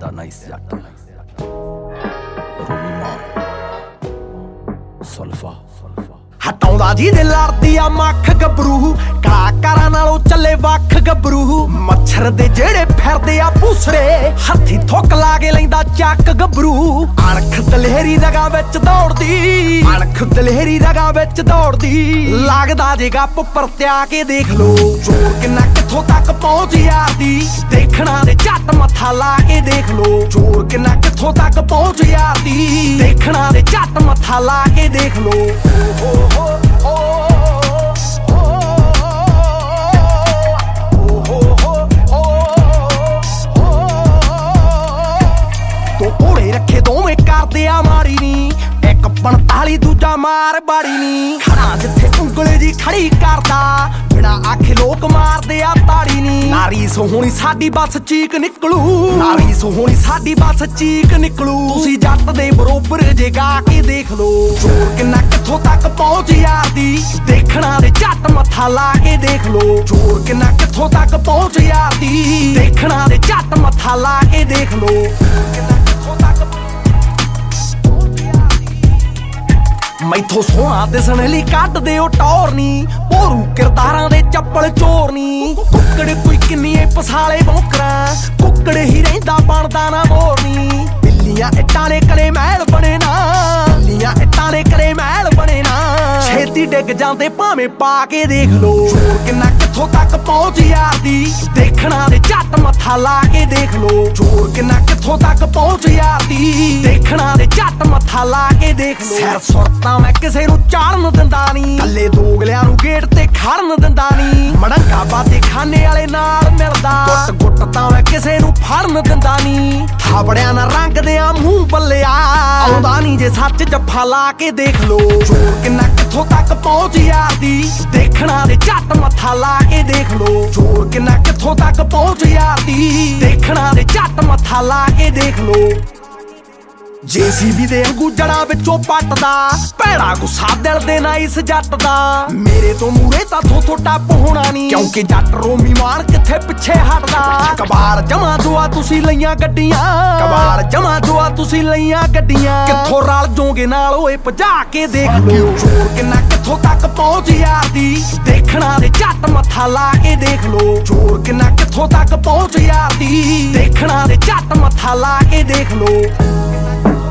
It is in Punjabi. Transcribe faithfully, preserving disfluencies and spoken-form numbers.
ਦਾ ਨਾਈਸ ਜੱਟ ਰੋਮੀ ਮਾਂ ਸਲਫਾ ਹਟਾਉਂਦਾ ਜੀ ਦੇ ਲੜਦੀ ਆ ਮੱਖ ਗੱਭਰੂ ਕਲਾਕਾਰਾਂ ਨਾਲੋਂ ਚੱਲੇ ਵੱਖ ਗੱਭਰੂ ਮੱਛਰ ਦੇ ਜਿਹੜੇ ਫਿਰਦੇ ਆ ਪੂਸਰੇ ਹੱਥੀ ਥੁੱਕ ਲਾ ਕੇ ਲੈਂਦਾ ਚੱਕ ਗੱਭਰੂ ਅਣਖ ਦਲਹੇਰੀ ਰਗਾਂ ਵਿੱਚ ਦੌੜਦੀ ਅਣਖ ਦਲਹੇਰੀ ਰਗਾਂ ਵਿੱਚ ਦੌੜਦੀ ਲੱਗਦਾ ਜੇ ਗੱਪ ਪਰਤਿਆ ਕੇ ਦੇਖ ਲੋ ਜ਼ੋਰ ਕਿੰਨਾ ਕਿੱਥੋਂ ਤੱਕ ਪਹੁੰਚ ਯਾਰਦੀ ਦੇਖਣਾ ਦੇ ਝੱਟ ਮੱਥਾ ਲਾ ਕੇ ਦੇਖ ਲੋ ਜ਼ੋਰ ਕਿੰਨਾ ਕਿੱਥੋਂ ਤੱਕ ਪਹੁੰਚ ਯਾਰਦੀ ਦੇਖਣਾ ਦੇ ਝੱਟ ਮੱਥਾ ਲਾ ਕੇ ਦੇਖ ਲੋ ਰੱਖੇ ਦੋਵੇਂ ਕਰਦੇ ਆ ਮਾਰੀ ਨੀ ਇੱਕ ਪੰਤਾਲੀ ਦੂਜਾ ਮਾਰ ਬਾੜੀ ਨੀ ਖੜਾ ਜਿੱਥੇ ਉਂਗਲੇ ਦੀ ਖੜੀ ਕਰਦਾ ਬਿਨਾ ਆਖੇ ਲੋਕ ਮਾਰਦੇ ਆ ਤਾੜੀ ਨੀ ਨਾਰੀ ਸੋਹਣੀ ਸਾਡੀ ਬਸ ਚੀਕ ਨਿਕਲੂ ਨਾਰੀ ਸੋਹਣੀ ਸਾਡੀ ਬਸ ਚੀਕ ਨਿਕਲੂ ਤੁਸੀਂ ਜੱਟ ਦੇ ਬਰੋਬਰ ਜੇ ਗਾ ਕੇ ਦੇਖ ਲੋ ਜ਼ੋਰ ਕਿੰਨਾ ਕਿੱਥੋਂ ਤੱਕ ਪਹੁੰਚ ਯਾਰਦੀ ਦੇਖਣਾ ਦੇ ਝੱਟ ਮੱਥਾ ਲਾ ਕੇ ਦੇਖ ਲੋ ਜ਼ੋਰ ਕਿੰਨਾ ਕਿੱਥੋਂ ਤੱਕ ਪਹੁੰਚ ਯਾਰਦੀ ਦੇਖਣਾ ਦੇ ਝੱਟ ਮੱਥਾ ਲਾ ਕੇ ਦੇਖ ਲੋ ਮੈਥੋਂ ਸੋਹਣਾ ਦਿਸਣ ਲਈ ਕੱਢਦੇ ਓ ਟੌਰ ਨੀ ਭੋਰੂ ਕਿਰਦਾਰਾਂ ਦੇ ਚੱਪਲ ਚੋਰ ਨੀ ਕੁੱਕੜ ਕੋਈ ਕਿੰਨੀਏ ਪਸਾਲੇ ਬੌਕਰਾਂ ਕੁੱਕੜ ਹੀ ਰਹਿੰਦਾ ਬਣਦਾ ਨਾ ਮੋਰ ਨੀ ਬਿੱਲੀਆਂ ਇੱਟਾਂ ਦੇ ਕਰੇ ਮਹਿਲ ਬਣੇ ਨਾ ਬਿੱਲੀਆਂ ਇੱਟਾਂ ਦੇ ਕਰੇ ਮਹਿਲ ਬਣੇ ਨਾ ਛੇਤੀ ਡਿੱਗ ਜਾਂਦੇ ਭਾਵੇਂ ਪਾ ਕੇ ਦੇਖ ਲੋ ਜ਼ੋਰ ਕਿੰਨਾ ਕਿੱਥੋਂ ਤੱਕ ਪਹੁੰਚ ਯਾਰਦੀ ਦੇਖਣਾ ਦੇ ਝੱਟ ਮੱਥਾ ਲਾ ਕੇ ਦੇਖ ਲੋ ਜ਼ੋਰ ਕਿੰਨਾ ਕਿੱਥੋਂ ਤੱਕ ਪਹੁੰਚ ਯਾਰਦੀ ਦੇਖਣਾ ਦੇ ਝੱਟ ਮੱਥਾ ਲਾ ਕੇ ਦੇਖ ਲੋ ਸਿਰ ਸੁਰਤਾਂ ਮੈਂ ਕਿਸੇ ਨੂੰ ਚਾੜਨ ਦਿੰਦਾ ਨੀ ਕੱਲੇ ਦੋਗਲਿਆਂ ਨੂੰ ਗੇਟ ਤੇ ਖੜਨ ਦਿੰਦਾ ਨੀ ਮੜੰਗਾ ਬਾਤੇ ਖਾਨੇ ਵਾਲੇ ਨਾਲ ਮਿਲਦਾ ਗੁੱਟ ਗੁੱਟ ਤਾਂ ਮੈਂ ਕਿਸੇ ਨੂੰ ਫੜਨ ਦਿੰਦਾ ਨੀ ਥਾਪੜਿਆਂ ਨਾਲ ਰੰਗਦੇ ਆ ਮੂੰਹ ਬੱਲਿਆ ਆਉਂਦਾ ਨੀ ਜੇ ਸੱਚ ਜੱਫਾ ਲਾ ਕੇ ਦੇਖ ਲੋ ਜ਼ੋਰ ਕਿੰਨਾ ਕਿੱਥੋਂ ਤੱਕ ਪਹੁੰਚ ਯਾਰਦੀ ਦੇਖਣਾ ਦੇ ਝੱਟ ਮੱਥਾ ਲਾ ਕੇ ਦੇਖ ਲੋ ਜ਼ੋਰ ਕਿੰਨਾ ਕਿੱਥੋਂ ਤੱਕ ਪਹੁੰਚ ਯਾਰਦੀ ਦੇਖਣਾ ਦੇ ਝੱਟ ਮੱਥਾ ਲਾ ਕੇ ਦੇਖ ਲੋ ਜੇਸੀਬੀ ਦੇ ਅੰਗੂ ਜੜਾਂ ਵਿੱਚੋਂ ਪੱਟਦਾ ਭੈੜਾ ਗੁੱਸਾ ਦਿਲ ਦੇ ਨਾ ਇਸ ਜੱਟ ਦਾ ਮੇਰੇ ਤੋਂ ਮੂਰੇ ਤਾਂ ਥੋਥੋਂ ਟੱਪ ਹੋਣਾ ਨੀ ਕਿਉਂਕਿ ਜੱਟ ਰੋਮੀ ਮਾਨ ਕਿੱਥੇ ਪਿੱਛੇ ਹਟਦਾ ਕਬਾਰ ਜਮਾ ਦੁਆ ਤੁਸੀਂ ਲਈਆਂ ਗੱਡੀਆਂ ਕਬਾਰ ਜਮਾ ਦੁਆ ਤੁਸੀਂ ਲਈਆਂ ਗੱਡੀਆਂ ਕਿੱਥੋਂ ਰਲ ਜੋਗੇ ਨਾਲ ਓਏ ਭਜਾ ਕੇ ਦੇਖ ਲੋ ਜ਼ੋਰ ਕਿੰਨਾ ਕਿੱਥੋਂ ਤੱਕ ਪਹੁੰਚ ਯਾਰਦੀ ਦੇਖਣਾ ਦੇ ਝੱਟ ਮੱਥਾ ਲਾ ਕੇ ਦੇਖ ਲੋ ਜ਼ੋਰ ਕਿੰਨਾ ਕਿੱਥੋਂ ਤੱਕ ਪਹੁੰਚ ਯਾਰਦੀ ਦੇਖਣਾ ਦੇ ਝੱਟ ਮੱਥਾ ਲਾ ਕੇ ਦੇਖ ਲੋ